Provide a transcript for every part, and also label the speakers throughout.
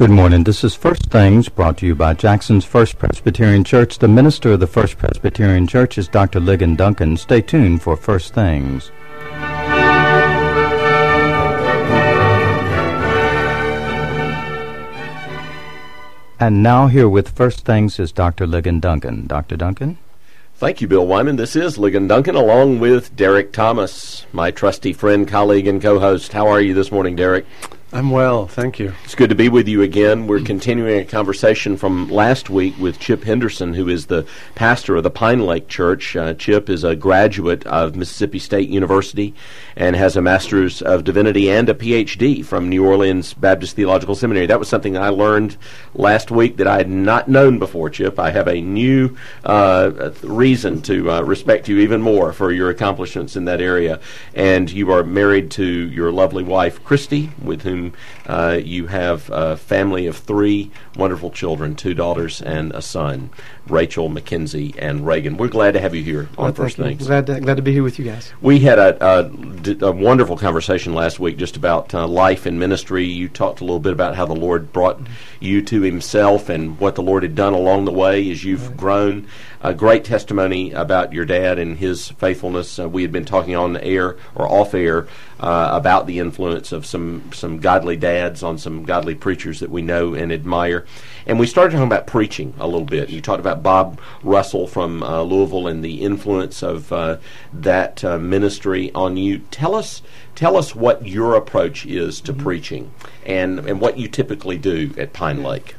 Speaker 1: Good morning. This is First Things, brought to you by Jackson's First Presbyterian Church. The minister of the First Presbyterian Church is Dr. Ligon Duncan. Stay tuned for First Things. And now here with First Things is Dr. Ligon Duncan. Dr. Duncan?
Speaker 2: Thank you, Bill Wyman. This is Ligon Duncan along with Derek Thomas, my trusty friend, colleague, and co-host. How are you this morning, Derek?
Speaker 3: I'm well, thank you.
Speaker 2: It's good to be with you again. We're continuing a conversation from last week with Chip Henderson, who is the pastor of the Pine Lake Church. Chip is a graduate of Mississippi State University and has a Master's of Divinity and a Ph.D. from New Orleans Baptist Theological Seminary. That was something I learned last week that I had not known before, Chip. I have a new reason to respect you even more for your accomplishments in that area. And you are married to your lovely wife, Christy, with whom you have a family of 3 wonderful children, 2 daughters and a son, Rachel, Mackenzie, and Reagan. We're glad to have you here on First Things.
Speaker 3: Glad to be here with you guys.
Speaker 2: We had a wonderful conversation last week just about life and ministry. You talked a little bit about how the Lord brought you to Himself and what the Lord had done along the way as you've grown. A great testimony about your dad and his faithfulness. We had been talking on the air or off air about the influence of some godly dads on some godly preachers that we know and admire. And we started talking about preaching a little bit. You talked about Bob Russell from Louisville and the influence of that ministry on you. Tell us what your approach is to preaching and what you typically do at Pine Lake.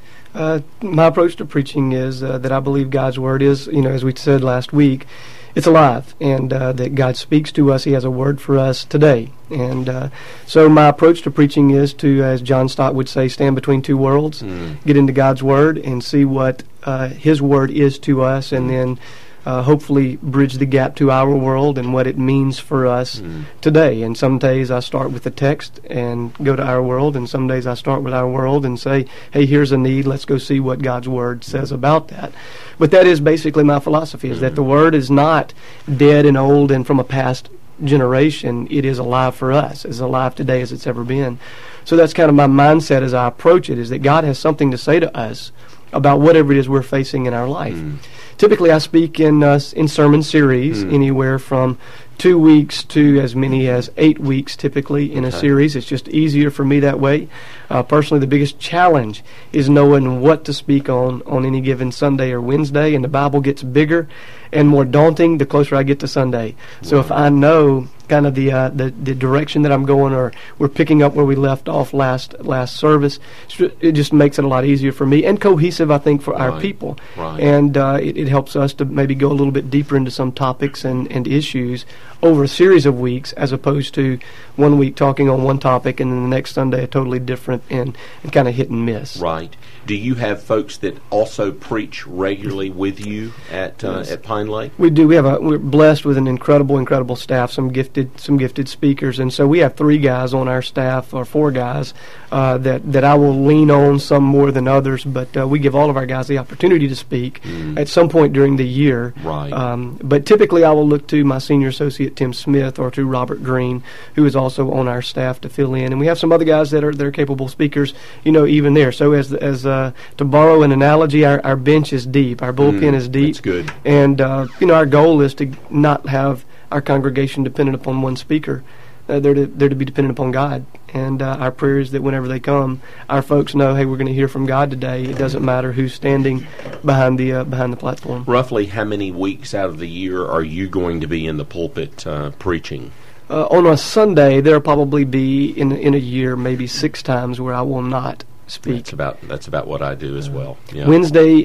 Speaker 3: My approach to preaching is that I believe God's Word is, as we said last week, it's alive, and that God speaks to us. He has a word for us today. And so my approach to preaching is to, as John Stott would say, stand between two worlds, get into God's Word and see what His Word is to us, and then hopefully bridge the gap to our world and what it means for us today. And some days I start with the text and go to our world, and some days I start with our world and say, hey, here's a need, let's go see what God's Word says about that. But that is basically my philosophy, is that the Word is not dead and old and from a past generation. It is alive for us, as alive today as it's ever been. So that's kind of my mindset as I approach it, is that God has something to say to us about whatever it is we're facing in our life. Typically, I speak in sermon series, anywhere from 2 weeks to as many as 8 weeks, typically, in a series. It's just easier for me that way. Personally, the biggest challenge is knowing what to speak on any given Sunday or Wednesday, and the Bible gets bigger and more daunting the closer I get to Sunday. So if I know kind of the direction that I'm going, or we're picking up where we left off last service, it just makes it a lot easier for me and cohesive, I think, for our people. And it helps us to maybe go a little bit deeper into some topics and issues over a series of weeks, as opposed to 1 week talking on one topic and then the next Sunday a totally different and kind of hit and miss.
Speaker 2: Right. Do you have folks that also preach regularly with you at Pine Lake?
Speaker 3: We do. We're blessed with an incredible staff, some gifted speakers, and so we have 3 guys on our staff, or 4 guys, that I will lean on, some more than others, but we give all of our guys the opportunity to speak at some point during the year.
Speaker 2: Right.
Speaker 3: But typically I will look to my senior associate Tim Smith or to Robert Green, who is also on our staff, to fill in, and we have some other guys that are capable speakers, even there. So as to borrow an analogy, our bench is deep, our bullpen is deep.
Speaker 2: That's good.
Speaker 3: And our goal is to not have our congregation dependent upon one speaker. They're to be dependent upon God. And our prayer is that whenever they come, our folks know, hey, we're going to hear from God today. It doesn't matter who's standing behind the platform.
Speaker 2: Roughly how many weeks out of the year are you going to be in the pulpit preaching?
Speaker 3: On a Sunday, there'll probably be in a year maybe 6 times where I will not speak.
Speaker 2: That's about what I do as well. Yeah.
Speaker 3: Wednesday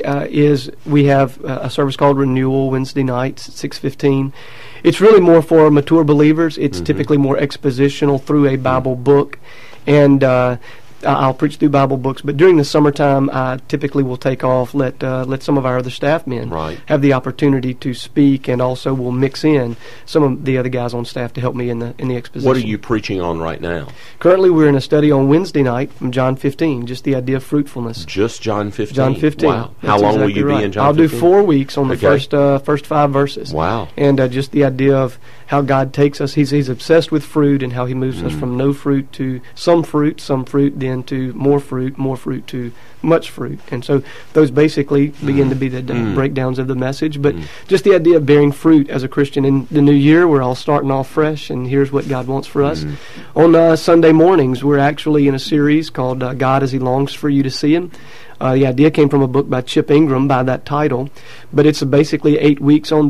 Speaker 3: we have a service called Renewal Wednesday nights at 6:15. It's really more for mature believers. It's typically more expositional through a Bible book, and I'll preach through Bible books, but during the summertime, I typically will take off, let some of our other staff men have the opportunity to speak, and also will mix in some of the other guys on staff to help me in the exposition.
Speaker 2: What are you preaching on right now?
Speaker 3: Currently, we're in a study on Wednesday night from John 15, just the idea of fruitfulness.
Speaker 2: Just John 15?
Speaker 3: John 15.
Speaker 2: Wow. How long will you be in John 15?
Speaker 3: I'll do 4 weeks on the first 5 verses.
Speaker 2: Wow.
Speaker 3: And just the idea of how God takes us. He's obsessed with fruit, and how He moves us from no fruit to some fruit, then then to more fruit to much fruit. And so those basically begin to be the breakdowns of the message. But just the idea of bearing fruit as a Christian in the new year, we're all starting off fresh, and here's what God wants for us. On Sunday mornings, we're actually in a series called God as He Longs for You to See Him. The idea came from a book by Chip Ingram by that title, but it's basically 7 weeks on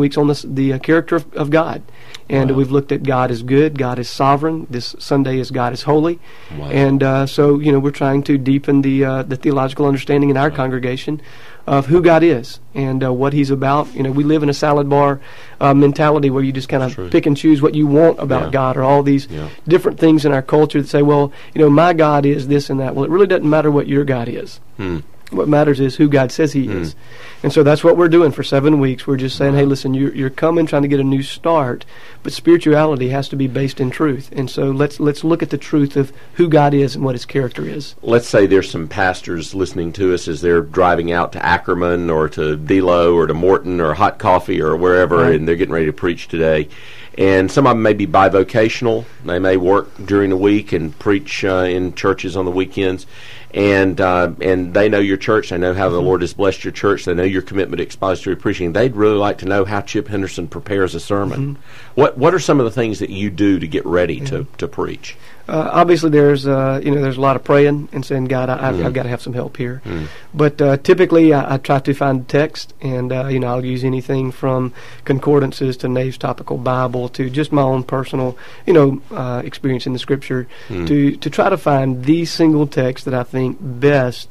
Speaker 3: the character of God. And we've looked at God is good, God is sovereign. This Sunday is God is holy. Wow. And so we're trying to deepen the theological understanding in our congregation of who God is and what He's about. We live in a salad bar mentality where you just kind of pick and choose what you want about God, or all these different things in our culture that say, well, my God is this and that. Well, it really doesn't matter what your God is. What matters is who God says He is. And so that's what we're doing for 7 weeks. We're just saying, hey, listen, you're coming trying to get a new start, but spirituality has to be based in truth. And so let's look at the truth of who God is and what His character is.
Speaker 2: Let's say there's some pastors listening to us as they're driving out to Ackerman or to Delo or to Morton or Hot Coffee or wherever, and they're getting ready to preach today. And some of them may be bivocational. They may work during the week and preach in churches on the weekends. And they know your church. They know how the Lord has blessed your church. They know your commitment to expository preaching. They'd really like to know how Chip Henderson prepares a sermon. What are some of the things that you do to get ready to preach?
Speaker 3: Obviously, there's a lot of praying and saying, God, I've got to have some help here. But typically, I try to find text, and I'll use anything from concordances to Nave's Topical Bible to just my own personal, experience in the Scripture to try to find the single text that I think best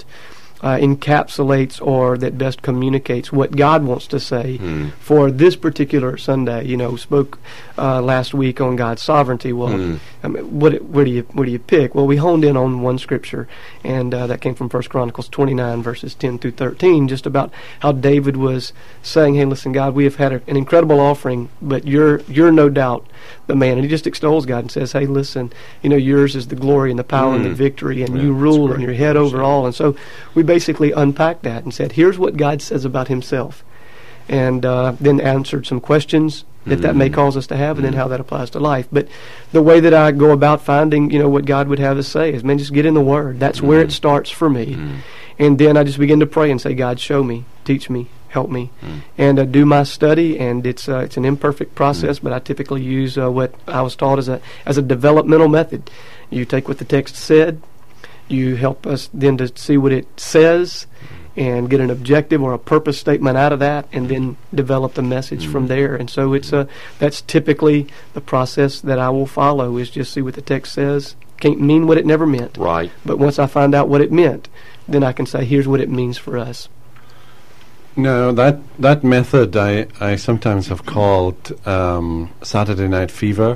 Speaker 3: encapsulates or that best communicates what God wants to say for this particular Sunday. Spoke last week on God's sovereignty. Well, where do you pick? Well, we honed in on one scripture, and that came from 1 Chronicles 29, verses 10 through 13, just about how David was saying, hey, listen, God, we have had an incredible offering, but you're no doubt the man. And he just extols God and says, hey, listen, yours is the glory and the power and the victory, and you rule and you're head over all. And so we basically unpacked that and said, here's what God says about Himself. And then answered some questions that may cause us to have, and then how that applies to life. But the way that I go about finding, what God would have us say is, man, just get in the Word. That's where it starts for me. And then I just begin to pray and say, God, show me, teach me, help me, and do my study. And it's an imperfect process, but I typically use what I was taught as a developmental method. You take what the text said, you help us then to see what it says, and get an objective or a purpose statement out of that, and then develop the message from there. And so that's typically the process that I will follow, is just see what the text says. Can't mean what it never meant.
Speaker 2: Right. But
Speaker 3: once I find out what it meant, then I can say, here's what it means for us.
Speaker 4: No, that method I sometimes have called Saturday Night Fever,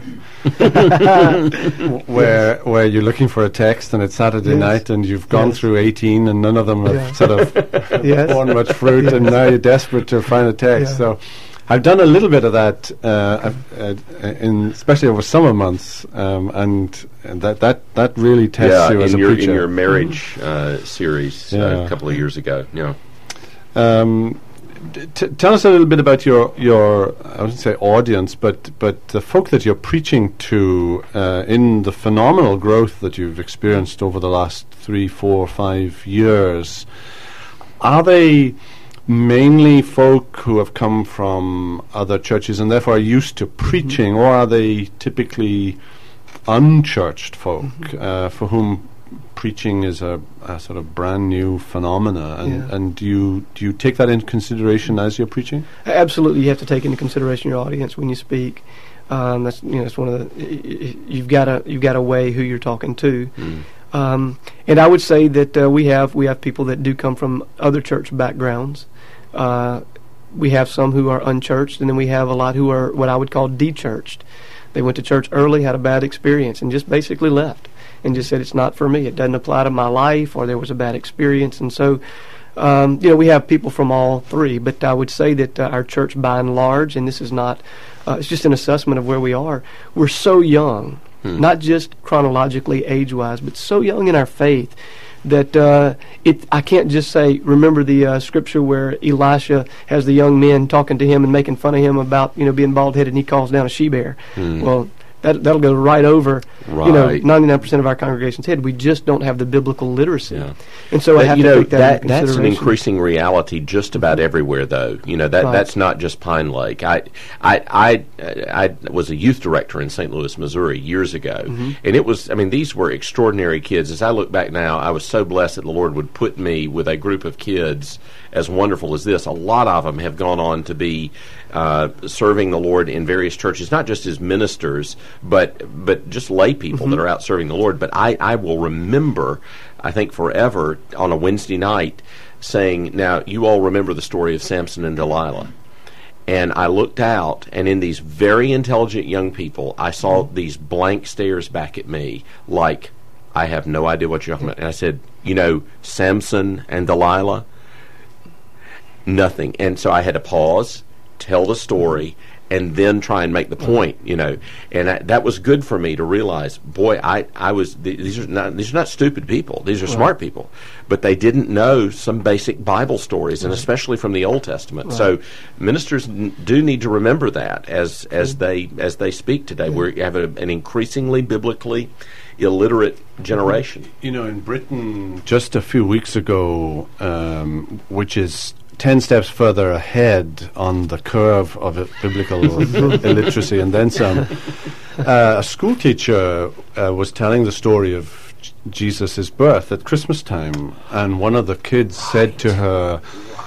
Speaker 4: where you're looking for a text and it's Saturday night and you've gone through 18 and none of them have sort of borne much fruit, and now you're desperate to find a text. So I've done a little bit of that, especially over summer months, and that really tests you as a preacher.
Speaker 2: In your marriage series a couple of years ago.
Speaker 4: Tell us a little bit about your I wouldn't say audience, but the folk that you're preaching to in the phenomenal growth that you've experienced over the last 3, 4, 5 years. Are they mainly folk who have come from other churches and therefore are used to preaching, or are they typically unchurched folk for whom preaching is a sort of brand new phenomena, and do you take that into consideration as you're preaching? Absolutely,
Speaker 3: you have to take into consideration your audience when you speak. That's it's one of the you've got to weigh who you're talking to. And I would say that we have people that do come from other church backgrounds. We have some who are unchurched, and then we have a lot who are what I would call de-churched. They went to church early, had a bad experience, and just basically left. And just said, it's not for me. It doesn't apply to my life, or there was a bad experience. And so, we have people from all three. But I would say that our church, by and large, and this is not, it's just an assessment of where we are. We're so young, not just chronologically, age-wise, but so young in our faith that I can't just say, remember the scripture where Elisha has the young men talking to him and making fun of him about being bald-headed, and he calls down a she-bear. Well, that'll go right over,
Speaker 2: Right.
Speaker 3: 99% of our congregation's head. We just don't have the biblical literacy.
Speaker 2: Yeah.
Speaker 3: And so I have to take that into
Speaker 2: that's an
Speaker 3: consideration.
Speaker 2: increasing reality just about everywhere, though. That's not just Pine Lake. I was a youth director in St. Louis, Missouri years ago, and it was. I mean, these were extraordinary kids. As I look back now, I was so blessed that the Lord would put me with a group of kids as wonderful as this. A lot of them have gone on to be serving the Lord in various churches, not just as ministers, but just lay people that are out serving the Lord. But I will remember, I think forever, on a Wednesday night saying, now you all remember the story of Samson and Delilah. And I looked out, and in these very intelligent young people, I saw these blank stares back at me like, I have no idea what you're talking about. And I said, Samson and Delilah? Nothing. And so I had to pause, tell the story, and then try and make the point, and that was good for me to realize, boy, I was, these are not stupid people, these are smart people, but they didn't know some basic Bible stories, and especially from the Old Testament.
Speaker 3: Right.
Speaker 2: So ministers do need to remember that as they speak today. We have an increasingly biblically illiterate generation.
Speaker 4: In Britain, just a few weeks ago, which is 10 steps further ahead on the curve of biblical illiteracy and then some, a school teacher was telling the story of Jesus' birth at Christmas time, and one of the kids said to her,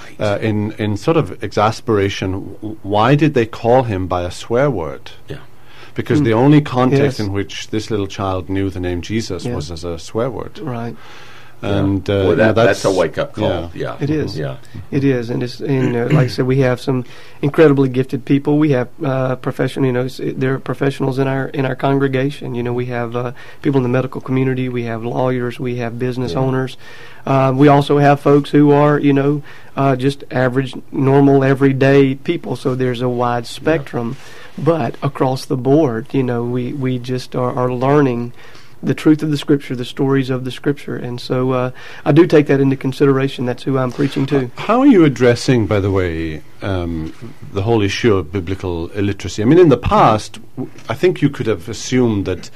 Speaker 4: in sort of exasperation, why did they call him by a swear word?
Speaker 2: Yeah.
Speaker 4: Because the only context
Speaker 3: Yes.
Speaker 4: in which this little child knew the name Jesus was as a swear word.
Speaker 3: Right.
Speaker 4: And
Speaker 2: Boy, that's a wake-up call.
Speaker 4: Yeah.
Speaker 3: It is.
Speaker 2: Yeah.
Speaker 3: It is, and it's like I said, we have some incredibly gifted people. We have professional, there are professionals in our congregation. We have people in the medical community. We have lawyers. We have business owners. We also have folks who are, just average, normal, everyday people. So there's a wide spectrum, but across the board, we just are learning the truth of the Scripture, the stories of the Scripture. And so I do take that into consideration. That's who I'm preaching to.
Speaker 4: How are you addressing, by the way, the whole issue of biblical illiteracy? I mean, in the past, I think you could have assumed that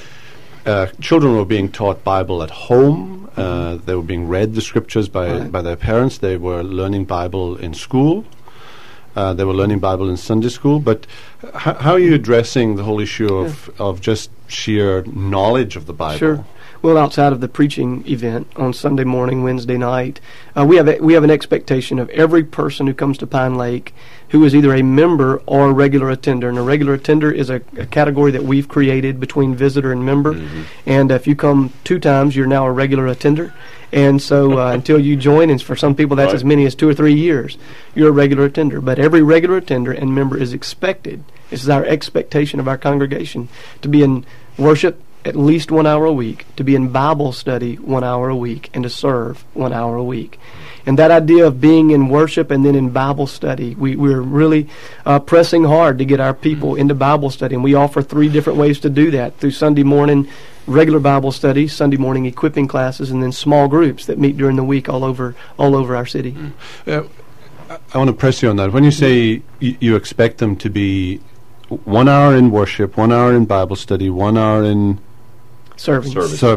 Speaker 4: children were being taught Bible at home. They were being read the Scriptures by their parents. They were learning Bible in school. They were learning Bible in Sunday school. But how are you addressing the whole issue of just sheer knowledge of the Bible?
Speaker 3: Sure. Well, outside of the preaching event on Sunday morning, Wednesday night, we have an expectation of every person who comes to Pine Lake who is either a member or a regular attender. And a regular attender is a category that we've created between visitor and member. Mm-hmm. And if you come 2 times, you're now a regular attender. And so until you join, and for some people that's as many as 2 or 3 years, you're a regular attender. But every regular attender and member is expected, this is our expectation of our congregation, to be in worship at least 1 hour a week, to be in Bible study 1 hour a week, and to serve 1 hour a week. And that idea of being in worship and then in Bible study, we're really pressing hard to get our people into Bible study. And we offer 3 different ways to do that, through Sunday morning regular Bible study, Sunday morning equipping classes, and then small groups that meet during the week all over our city.
Speaker 4: I want to press you on that. When you say you expect them to be 1 hour in worship, 1 hour in Bible study, 1 hour in
Speaker 3: Serving.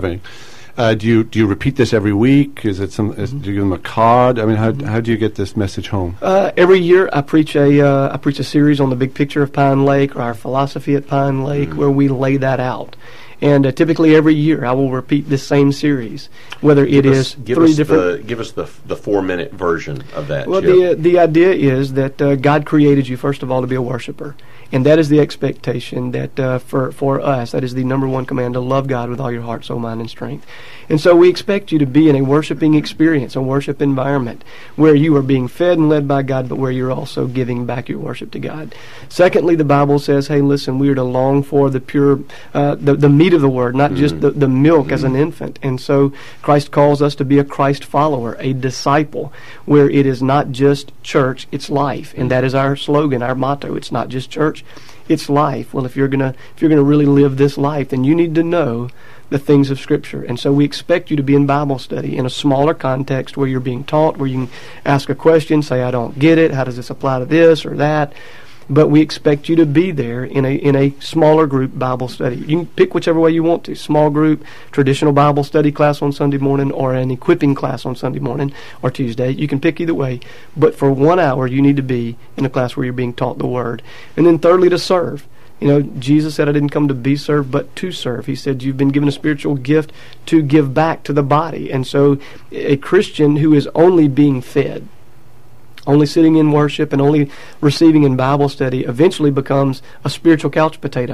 Speaker 4: Do you repeat this every week? Is it do you give them a card? I mean, how do you get this message home?
Speaker 3: Every year, I preach a series on the big picture of Pine Lake, or our philosophy at Pine Lake, where we lay that out. And typically every year I will repeat this same series, whether it is 3 different...
Speaker 2: Give us the 4-minute version of that.
Speaker 3: Well,
Speaker 2: Chip.
Speaker 3: the idea is that God created you, first of all, to be a worshiper. And that is the expectation that for us, that is the number 1 command, to love God with all your heart, soul, mind, and strength. And so we expect you to be in a worshiping experience, a worship environment, where you are being fed and led by God, but where you're also giving back your worship to God. Secondly, the Bible says, hey, listen, we are to long for the pure, the meat of the Word, not just the milk as an infant. And so Christ calls us to be a Christ follower, a disciple, where it is not just church, it's life. And that is our slogan, our motto. It's not just church, it's life. Well, if you're gonna really live this life, then you need to know the things of Scripture. And so we expect you to be in Bible study in a smaller context, where you're being taught, where you can ask a question, say, I don't get it, how does this apply to this or that? but we expect you to be there in a smaller group Bible study. You can pick whichever way you want to: small group, traditional Bible study class on Sunday morning, or an equipping class on Sunday morning or Tuesday. You can pick either way, but for 1 hour you need to be in a class where you're being taught the Word. And then thirdly, to serve. You know, Jesus said, I didn't come to be served, but to serve. He said, you've been given a spiritual gift to give back to the body. And so a Christian who is only being fed, only sitting in worship and only receiving in Bible study, eventually becomes a spiritual couch potato.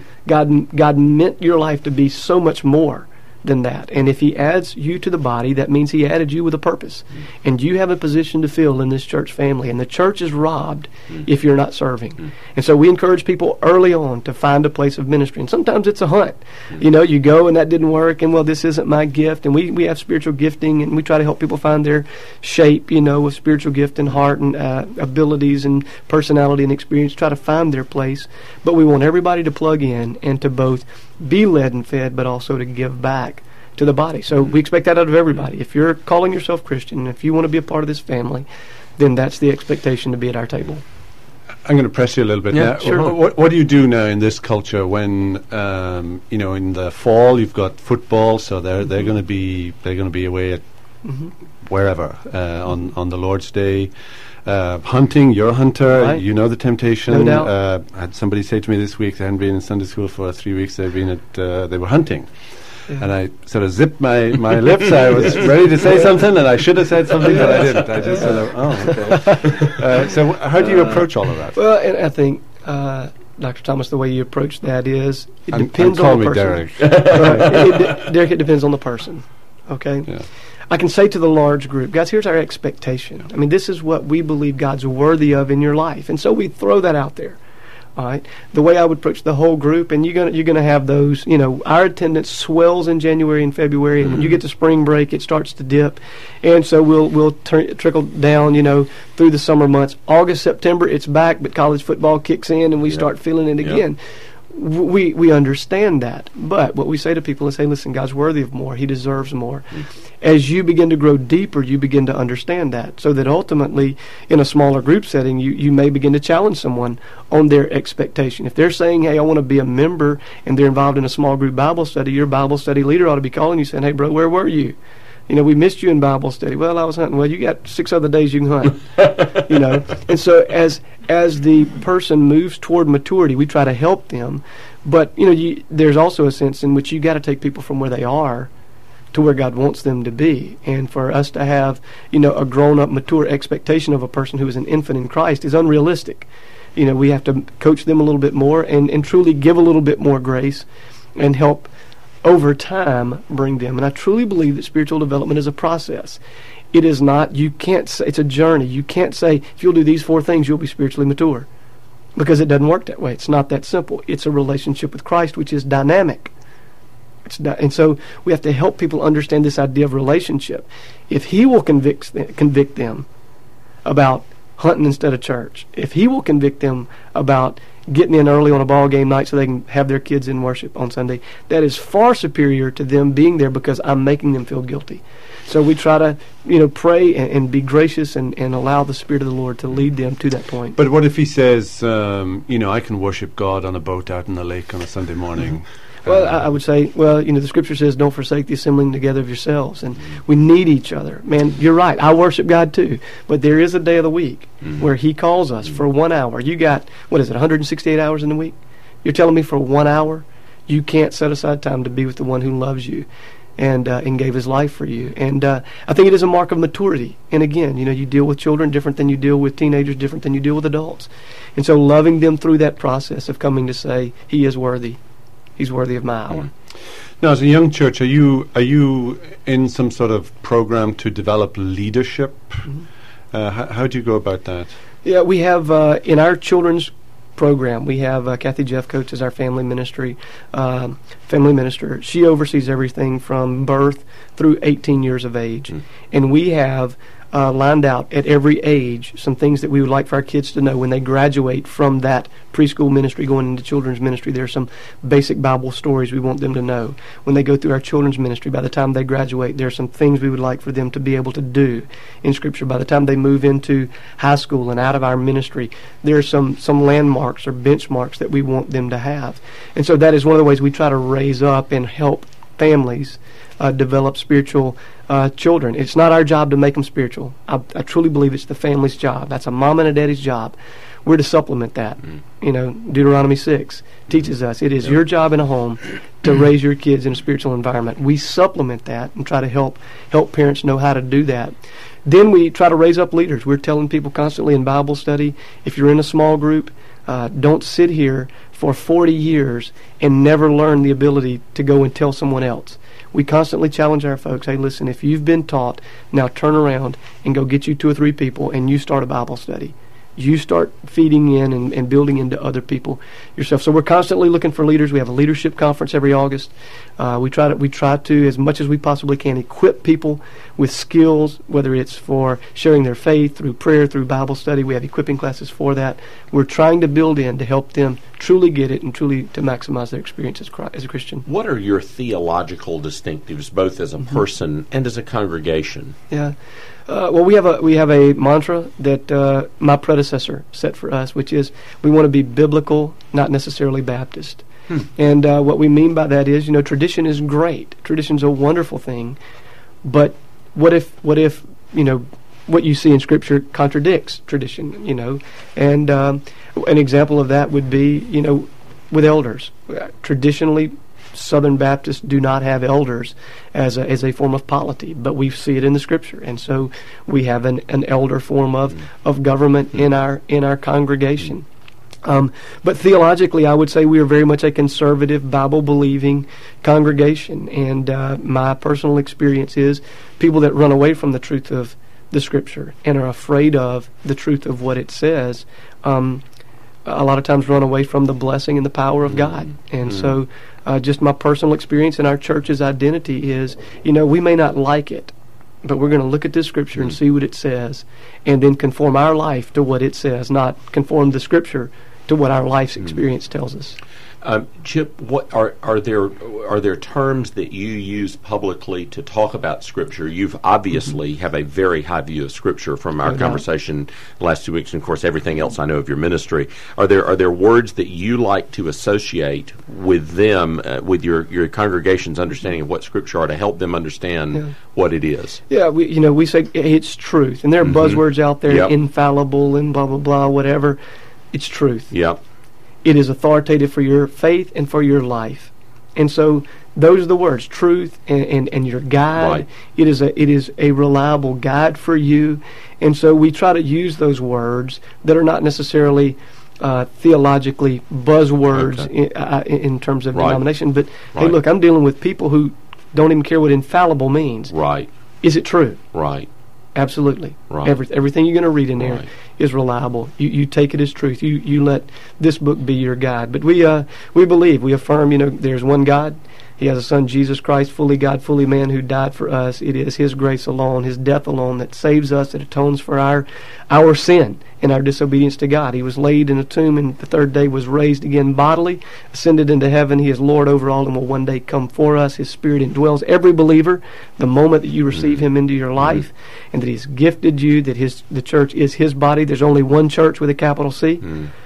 Speaker 3: God meant your life to be so much more than that. And if He adds you to the body, that means He added you with a purpose. And you have a position to fill in this church family. And the church is robbed if you're not serving. And so we encourage people early on to find a place of ministry. And sometimes it's a hunt. You know, you go and that didn't work, and well, this isn't my gift. And we have spiritual gifting, and we try to help people find their shape, you know, with spiritual gift and heart and abilities and personality and experience, try to find their place. But we want everybody to plug in and to both be led and fed, but also to give back to the body. So we expect that out of everybody. If you're calling yourself Christian, and if you want to be a part of this family, then that's the expectation to be at our table.
Speaker 4: I'm going to press you a little bit.
Speaker 3: Yeah,
Speaker 4: now.
Speaker 3: sure.
Speaker 4: What do you do now in this culture when you know, in the fall you've got football, so they're going to be away at wherever on the Lord's Day. Hunting, you're a hunter,
Speaker 3: right.
Speaker 4: You know the temptation.
Speaker 3: No doubt.
Speaker 4: I had somebody say to me this week they hadn't been in Sunday school for 3 weeks. They've been they were hunting. Yeah. And I sort of zipped my lips. I was ready to say something, and I should have said something, but I didn't. I just said, okay. So how do you approach all of that?
Speaker 3: Well, and I think, Dr. Thomas, the way you approach that is, it depends
Speaker 4: call
Speaker 3: on the
Speaker 4: me
Speaker 3: person.
Speaker 4: Derek.
Speaker 3: Derek, it depends on the person. Okay?
Speaker 4: Yeah.
Speaker 3: I can say to the large group, guys, here's our expectation. I mean, this is what we believe God's worthy of in your life. And so we throw that out there. All right. The way I would approach the whole group, and you're gonna have those. You know, our attendance swells in January and February, and when you get to spring break, it starts to dip, and so we'll trickle down. You know, through the summer months. August, September, it's back, but college football kicks in, and we start feeling it again. We understand that, but what we say to people is, hey, listen, God's worthy of more. He deserves more. As you begin to grow deeper, you begin to understand that, so that ultimately, in a smaller group setting, you may begin to challenge someone on their expectation. If they're saying, hey, I want to be a member, and they're involved in a small group Bible study, your Bible study leader ought to be calling you saying, hey, bro, where were you? You know, we missed you in Bible study. Well, I was hunting. Well, you got 6 other days you can hunt. You know, and so as the person moves toward maturity, we try to help them. But you know, there's also a sense in which you got to take people from where they are to where God wants them to be. And for us to have, you know, a grown-up, mature expectation of a person who is an infant in Christ is unrealistic. You know, we have to coach them a little bit more and truly give a little bit more grace and help over time bring them. And I truly believe that spiritual development is a process. It is not, you can't say, it's a journey. You can't say, if you'll do these 4 things, you'll be spiritually mature. Because it doesn't work that way. It's not that simple. It's a relationship with Christ, which is dynamic. And so we have to help people understand this idea of relationship. If He will convict them about hunting instead of church, if He will convict them about getting in early on a ball game night so they can have their kids in worship on Sunday, that is far superior to them being there because I'm making them feel guilty. So we try to, you know, pray and be gracious and allow the Spirit of the Lord to lead them to that point.
Speaker 4: But what if he says, you know, I can worship God on a boat out in the lake on a Sunday morning?
Speaker 3: Well, I would say, well, you know, the Scripture says, don't forsake the assembling together of yourselves. And we need each other. Man, you're right. I worship God too. But there is a day of the week where He calls us for 1 hour. You got, 168 hours in the week? You're telling me for 1 hour you can't set aside time to be with the one who loves you and gave His life for you. And I think it is a mark of maturity. And again, you know, you deal with children different than you deal with teenagers, different than you deal with adults. And so loving them through that process of coming to say, He is worthy. He's worthy of my hour.
Speaker 4: Now, as a young church, are you in some sort of program to develop leadership? How do you go about that?
Speaker 3: Yeah, we have in our children's program, we have Kathy Jeffcoats as our family minister. She oversees everything from birth through 18 years of age. And we have lined out at every age some things that we would like for our kids to know when they graduate from that preschool ministry going into children's ministry. There are some basic Bible stories we want them to know. When they go through our children's ministry, by the time they graduate, there are some things we would like for them to be able to do in Scripture. By the time they move into high school and out of our ministry, there are some landmarks or benchmarks that we want them to have. And so that is one of the ways we try to raise up and help families develop spiritual children. It's not our job to make them spiritual. I truly believe it's the family's job. That's a mom and a daddy's job. We're to supplement that. You know, Deuteronomy 6 teaches us it is your job in a home to raise your kids in a spiritual environment. We supplement that and try to help parents know how to do that. Then we try to raise up leaders. We're telling people constantly in Bible study, if you're in a small group, don't sit here for 40 years and never learn the ability to go and tell someone else. We constantly challenge our folks, hey, listen, if you've been taught, now turn around and go get you 2 or 3 people and you start a Bible study. You start feeding in and building into other people yourself. So we're constantly looking for leaders. We have a leadership conference every August. We try to, as much as we possibly can, equip people with skills, whether it's for sharing their faith through prayer, through Bible study. We have equipping classes for that. We're trying to build in to help them truly get it and truly to maximize their experience as a Christian.
Speaker 2: What are your theological distinctives, both as a person and as a congregation?
Speaker 3: Yeah. Well, we have a mantra that my predecessor set for us, which is we want to be biblical, not necessarily Baptist. And what we mean by that is, tradition is great. Tradition's a wonderful thing, but what if what you see in Scripture contradicts tradition? And an example of that would be with elders. Traditionally, Southern Baptists do not have elders as a form of polity, but we see it in the Scripture, and so we have an elder form of government in our congregation. But theologically, I would say we are very much a conservative, Bible-believing congregation, and my personal experience is people that run away from the truth of the Scripture and are afraid of the truth of what it says, a lot of times run away from the blessing and the power of God. And so just my personal experience in our church's identity is, we may not like it, but we're going to look at this Scripture and see what it says, and then conform our life to what it says, not conform the Scripture to what our life's experience tells us.
Speaker 2: Chip, what are there terms that you use publicly to talk about Scripture? You've obviously have a very high view of Scripture from our conversation the last 2 weeks, and of course everything else I know of your ministry. Are there words that you like to associate with them, with your congregation's understanding of what Scripture are, to help them understand what it is? Yeah,
Speaker 3: we say it's truth, and there are buzzwords out there, infallible and blah blah blah, whatever. It's truth.
Speaker 2: Yep.
Speaker 3: It is authoritative for your faith and for your life. And so those are the words, truth and your guide.
Speaker 2: Right.
Speaker 3: It is a reliable guide for you. And so we try to use those words that are not necessarily theologically buzzwords in terms of denomination. But, hey, look, I'm dealing with people who don't even care what infallible means.
Speaker 2: Right.
Speaker 3: Is it true?
Speaker 2: Right.
Speaker 3: Absolutely.
Speaker 2: Right.
Speaker 3: Everything you're going to read in there is reliable. You take it as truth. You let this book be your guide. But we believe, we affirm, there's one God. He has a Son, Jesus Christ, fully God, fully man, who died for us. It is His grace alone, His death alone, that saves us, that atones for our sin and our disobedience to God. He was laid in a tomb, and the third day was raised again bodily, ascended into heaven. He is Lord over all and will one day come for us. His Spirit indwells every believer the moment that you receive Him into your life, and that He's gifted you, that the church is His body. There's only one church with a capital C.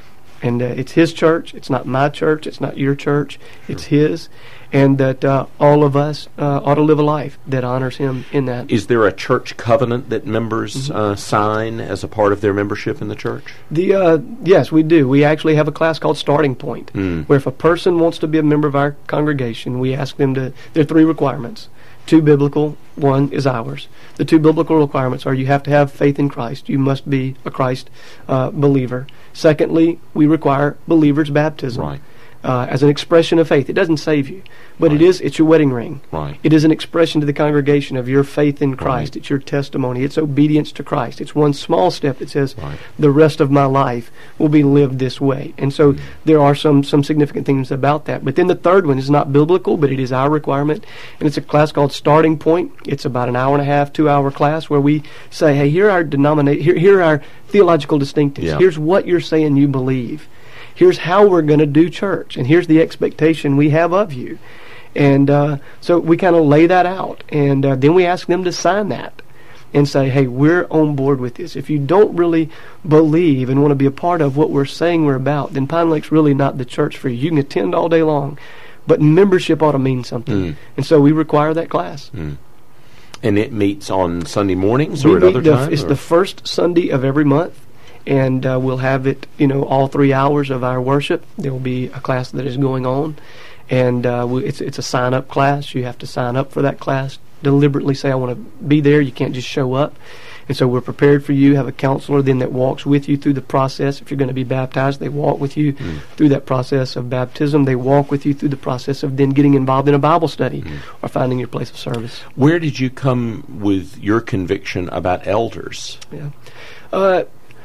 Speaker 3: And it's His church. It's not my church. It's not your church. It's His. And that all of us ought to live a life that honors Him in that.
Speaker 2: Is there a church covenant that members sign as a part of their membership in the church?
Speaker 3: Yes, we do. We actually have a class called Starting Point, where if a person wants to be a member of our congregation, we ask them to, there are 3 requirements. 2 biblical, 1 is ours. The 2 biblical requirements are you have to have faith in Christ. You must be a Christ believer. Secondly, we require believers' baptism.
Speaker 2: Right.
Speaker 3: as an expression of faith. It doesn't save you, but it's your wedding ring.
Speaker 2: Right.
Speaker 3: It is an expression to the congregation of your faith in Christ.
Speaker 2: Right.
Speaker 3: It's your testimony. It's obedience to Christ. It's one small step that says,
Speaker 2: Right.
Speaker 3: the rest of my life will be lived this way. And so there are some significant things about that. But then the third one is not biblical, but it is our requirement. And it's a class called Starting Point. It's about an hour and a half, 2-hour class where we say, hey, here are here are our theological distinctives.
Speaker 2: Yeah.
Speaker 3: Here's what you're saying you believe. Here's how we're going to do church. And here's the expectation we have of you. And so we kind of lay that out. And then we ask them to sign that and say, hey, we're on board with this. If you don't really believe and want to be a part of what we're saying we're about, then Pine Lake's really not the church for you. You can attend all day long, but membership ought to mean something. And so we require that class.
Speaker 2: And it meets on Sunday mornings or at other times?
Speaker 3: It's the first Sunday of every month. And we'll have it, all 3 hours of our worship. There will be a class that is going on. And it's a sign-up class. You have to sign up for that class. Deliberately say, I want to be there. You can't just show up. And so we're prepared for you. Have a counselor then that walks with you through the process. If you're going to be baptized, they walk with you through that process of baptism. They walk with you through the process of then getting involved in a Bible study or finding your place of service.
Speaker 2: Where did you come with your conviction about elders?
Speaker 3: Yeah.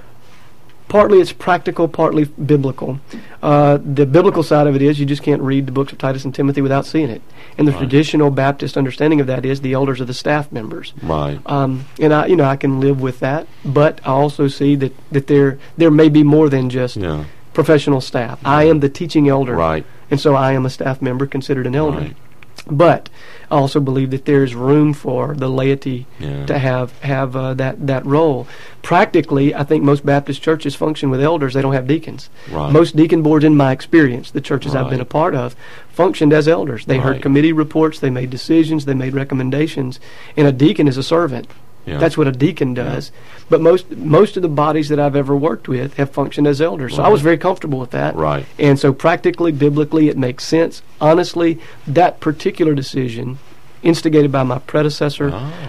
Speaker 3: Partly it's practical, partly biblical. The biblical side of it is you just can't read the books of Titus and Timothy without seeing it. And the traditional Baptist understanding of that is the elders are the staff members.
Speaker 2: Right.
Speaker 3: And I can live with that, but I also see that there may be more than just professional staff. I am the teaching elder.
Speaker 2: Right.
Speaker 3: And so I am a staff member considered an elder.
Speaker 2: Right.
Speaker 3: But I also believe that there's room for the laity to have that role. Practically, I think most Baptist churches function with elders. They don't have deacons.
Speaker 2: Right.
Speaker 3: Most deacon boards, in my experience, the churches I've been a part of, functioned as elders. They heard committee reports, they made decisions, they made recommendations, and a deacon is a servant.
Speaker 2: Yeah.
Speaker 3: That's what a deacon does. But most of the bodies that I've ever worked with have functioned as elders. So I was very comfortable with that.
Speaker 2: Right.
Speaker 3: And so practically, biblically, it makes sense. Honestly, that particular decision, instigated by my predecessor,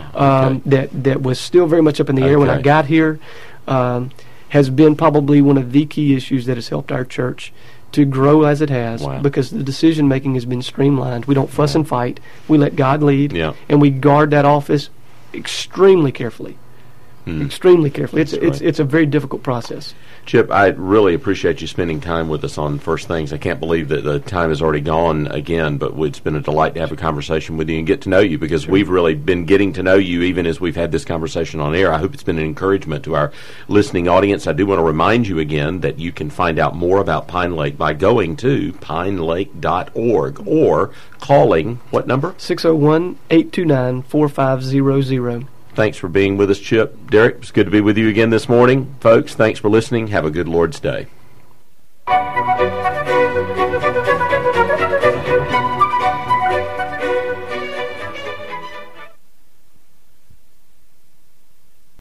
Speaker 3: that was still very much up in the air when I got here, has been probably one of the key issues that has helped our church to grow as it has, because the decision making has been streamlined. We don't fuss and fight. We let God lead, and we guard that office extremely carefully. Extremely carefully. It's a very difficult process.
Speaker 2: Chip, I really appreciate you spending time with us on First Things. I can't believe that the time has already gone again, but it's been a delight to have a conversation with you and get to know you, because we've really been getting to know you even as we've had this conversation on air. I hope it's been an encouragement to our listening audience. I do want to remind you again that you can find out more about Pine Lake by going to pinelake.org or calling, what number?
Speaker 3: 601-829-4500.
Speaker 2: Thanks for being with us, Chip. Derek, it's good to be with you again this morning. Folks, thanks for listening. Have a good Lord's Day.